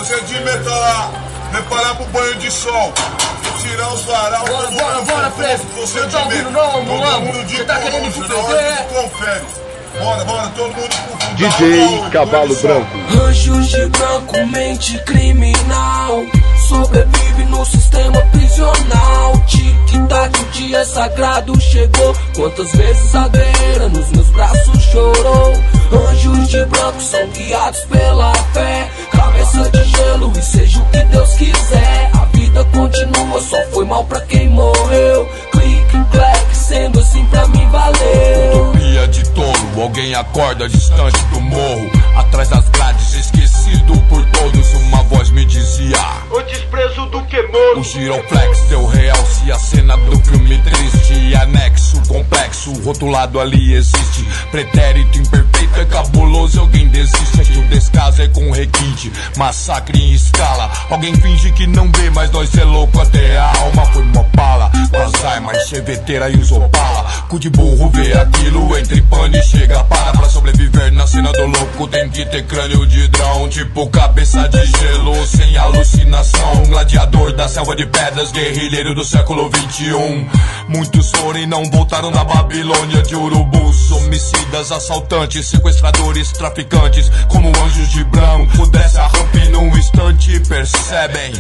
Procedimento lá, preparar pro banho de sol. Tirar os varal. Bora, preso. Você tá ouvindo não, Mulambo? Você tá querendo confeder? Confere. Bora, todo mundo pro DJ Cavalo Branco. Anjos de branco, mente criminal. Sobrevive no sistema prisional. Tic-tac, o dia sagrado chegou. Quantas vezes a guerra nos meus braços chorou. Anjos de branco são guiados pela fé. Cabeça de gelo e seja o que Deus quiser. A vida continua, só foi mal pra quem morreu. Clique, clack, sendo assim pra mim valeu. Utopia de tolo, alguém acorda distante do morro. Atrás das grades, esquecido por todos. Uma voz me dizia: o desprezo do que morro. O giroflex deu realce a cena do filme triste. E anexo, complexo, rotulado ali existe. Pretérito imperfeito é cabuloso, alguém desiste. É que o descaso é com requinte, massacre em escala. Alguém finge que não vê, mas nós é louco até a alma. Foi uma pala, Alzheimer, cheveteira e os opala. Cu de burro vê aquilo, entre pane e chega para. Pra sobreviver na cena do louco tem que ter crânio de drão. Tipo cabeça de gelo, sem alucinação. Gladiador da selva de pedras, guerrilheiro do século 21. Muitos foram e não voltaram da Babilônia de urubus. Homicidas, assaltantes, sequestradores, traficantes. Como anjos de branco, dessa rampa num instante percebem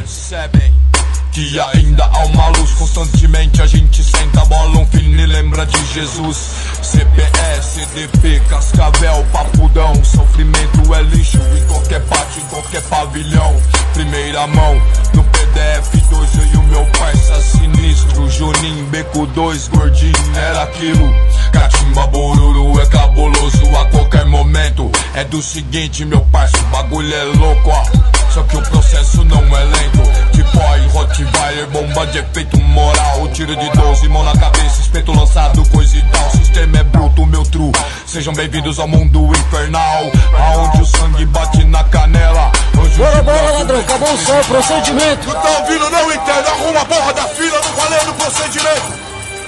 que ainda há uma luz. Constantemente a gente senta, bola um fino e lembra de Jesus. CPE, CDP, Cascavel, Papudão. Sofrimento é lixo em qualquer pátio, em qualquer pavilhão. Primeira mão, no PDF 2 eu e o meu parça sinistro. Juninho, Beco 2, gordinho, era aquilo. Catimba, Boruru, é cabuloso a qualquer momento. É do seguinte, meu parça, o bagulho é louco, ó. Só que o processo não é lento. Tipo aí, Rottweiler, bomba de efeito moral. Tiro de 12, mão na cabeça, espeto lançado, coisa e tal. Sistema é bruto, meu true. Sejam bem-vindos ao mundo infernal, aonde o sangue bate na canela. Bora, ladrão, acabou o som, procedimento. Não tá ouvindo não, interno? Arruma a porra da fila, não valendo procedimento.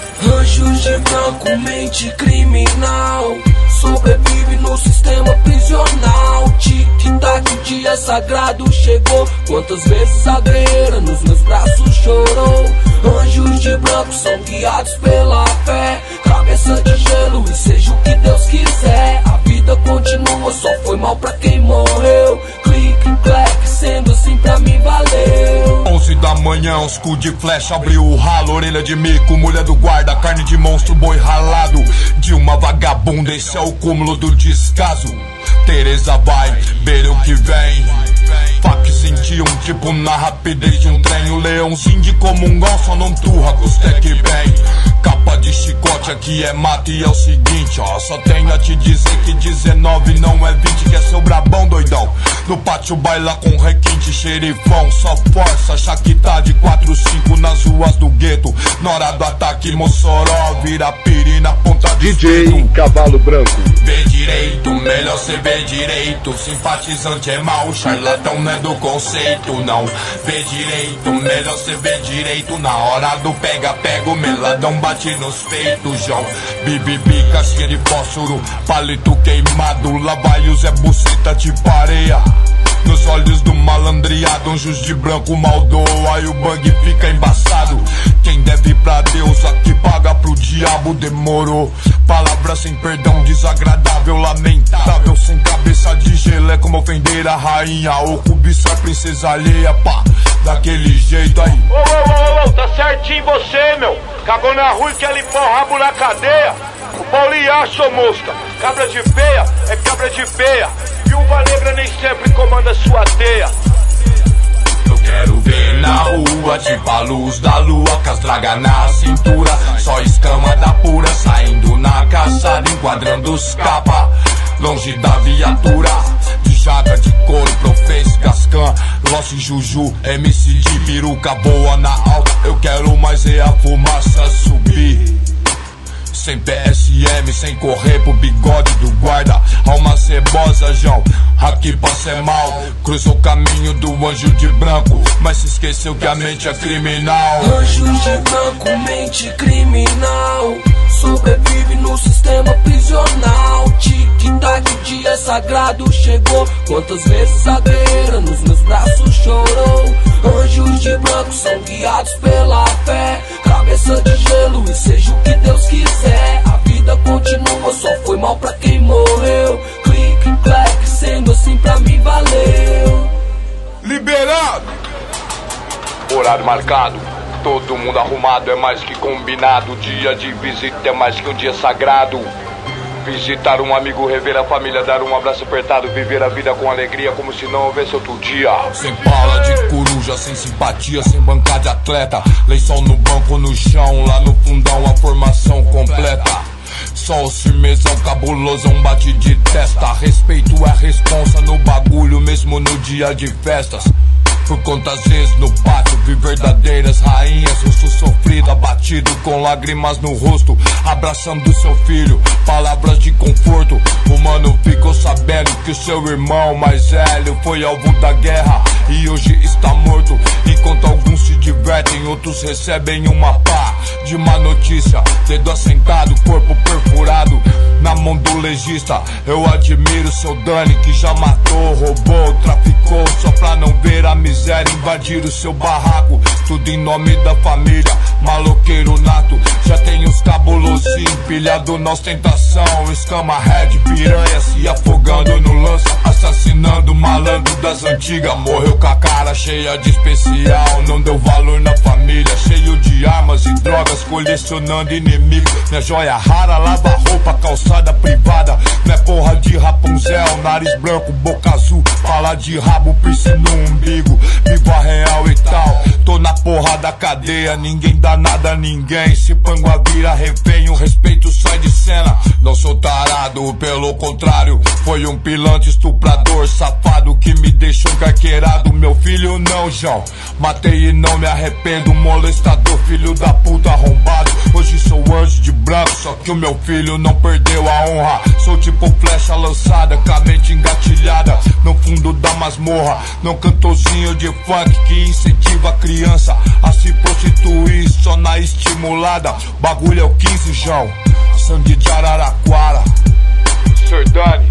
Anjos de branco, mente criminal. Sobrevive no sistema prisional. Tic-tac, o dia sagrado chegou. Quantas vezes a guerra nos meus braços chorou. Anjos de branco são guiados pela fé. Cabeça de gelo e seja o que Deus quiser. A vida continua, só foi mal pra quem morreu. Clique, clack, sendo assim pra mim valeu. 11 da manhã, uns cu de flecha abriu o ralo. Orelha de mico, mulher do guarda, carne de monstro, boi ralado. De uma vagabunda, esse é o cúmulo do descaso. Teresa vai ver o que vem. Fac sentiam tipo na rapidez de um trem. O leãozinho de comungal só não turra com os tec bem. Capa de chicote aqui é mata e é o seguinte, ó. Só tenho a te dizer que 19 não é 20, que é seu brabão doidão. No pátio baila com requinte, xerifão. Só força, achar que tá de 4-5 nas ruas do gueto. Na hora do ataque, Mossoró vira piri na ponta do DJ espeto. Cavalo Branco. Vê direito, melhor cê vê direito. Simpatizante é mal, charlatão não é do conceito, não. Vê direito, melhor cê vê direito. Na hora do pega-pega, o meladão bate nos peitos, João. Bibibi, casquinha de fósforo, palito queimado. Lá vai o Zé Buceta tipo areia. Nos olhos do malandreado, anjos de branco maldoa. Aí o bang fica embaçado. Quem deve pra Deus, aqui paga pro diabo. Demorou, palavra sem perdão, desagradável, lamentável. Sem cabeça de gelo, é como ofender a rainha. Ou cobiçar princesa alheia, pá, daquele jeito aí. Ô, tá certinho você, meu. Cagou na rua e quer limpar o rabo na cadeia. O Paulinho acha, mosca. Cabra de feia é cabra de feia. Viúva negra nem sempre comanda sua teia. Eu quero ver na rua, tipo a luz da lua, com as dragas na cintura. Só escama da pura, saindo na caçada, enquadrando os capa. Longe da viatura, de jaca, de couro, Professe, Cascan, Lost Juju, MC de peruca boa na alta. Eu quero mais é a fumaça subir. sem PSM, sem correr pro bigode do guarda. Alma cebosa, João, aqui pra ser mal. Cruzou o caminho do anjo de branco, mas se esqueceu que a mente é criminal. Anjos de branco, mente criminal, sobrevive no sistema prisional. Tic-tac, o dia sagrado chegou. Quantas vezes a guerreira nos meus braços chorou. Anjos de branco são guiados pela fé, cabeça de gelo e seja o que Deus quiser. A vida continua, só foi mal pra quem morreu. Clique, clack, sendo assim pra mim valeu. Liberado! Horário marcado, todo mundo arrumado, é mais que combinado. Dia de visita é mais que um dia sagrado. Visitar um amigo, rever a família, dar um abraço apertado, viver a vida com alegria como se não houvesse outro dia. Sem bala de coruja, sem simpatia, sem bancar de atleta. Lençol no banco, no chão, lá no fundão a formação completa. Só o firmezão cabuloso, um bate de testa. Respeito é responsa no bagulho, mesmo no dia de festas. Por quantas vezes no pátio vi verdadeiras rainhas, rosto sofrido, abatido com lágrimas no rosto, abraçando seu filho, palavras de conforto. O mano ficou sabendo que o seu irmão mais velho foi alvo da guerra e hoje está morto. Enquanto alguns se divertem, outros recebem uma pá de má notícia. Dedo assentado, corpo perfurado na mão do legista. Eu admiro seu Dani que já matou, roubou, traficou só pra não ver a miséria invadir o seu barraco. Tudo em nome da família, maloqueiro nato. Já tem os cabulosos empilhado na ostentação. Escama red, piranha se afogando no lança, assassinando malandro das antigas. Morreu com a cara cheia de especial, não deu valor na família. Cheio de armas e drogas, colecionando inimigos. Minha joia rara, lava roupa, calçada privada. Não é porra de Rapunzel, nariz branco, boca azul, fala de rabo, piercing no umbigo. Vivo a real e tal, tô na porra da cadeia. Ninguém dá nada a ninguém, se Pangua vira refém, o respeito sai de cena. Não sou tarado, pelo contrário, foi um pilantra, estuprador, safado que me deixou encarqueirado. Meu filho não, João, matei e não me arrependo. Molestador, filho da puta arrombado. Hoje sou anjo de branco, só que o meu filho não perdeu a honra. Sou tipo flecha lançada, com a mente engatilhada no fundo da masmorra. Não cantorzinho de funk que incentiva a criança a se prostituir só na estimulada. Bagulho é o 15, João, sangue de Araraquara. Sr. Dani,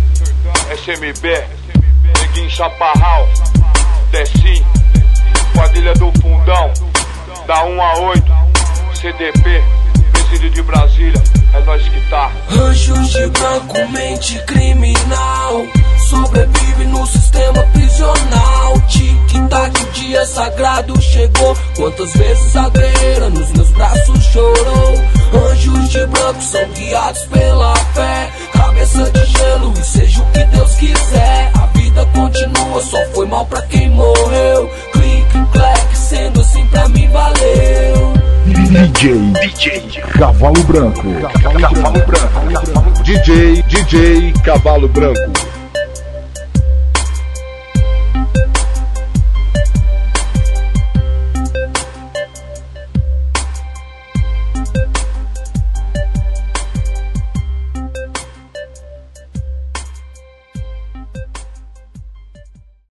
SMB, Neguinho Chaparral, Decim, Quadrilha do Fundão, da 1 a 8, CDP, Presídio de Brasília, é nós que tá. Anjos de branco, mente criminal, sobrevive no sistema prisional. Tic-tac, o dia sagrado chegou. Quantas vezes a guerreira nos meus braços chorou. Anjos de branco são guiados pela fé, cabeça de gelo e seja o que Deus quiser. A vida continua, só foi mal pra quem morreu. Clique, clack, sendo assim pra mim valeu. DJ Cavalo Branco. DJ Cavalo Branco.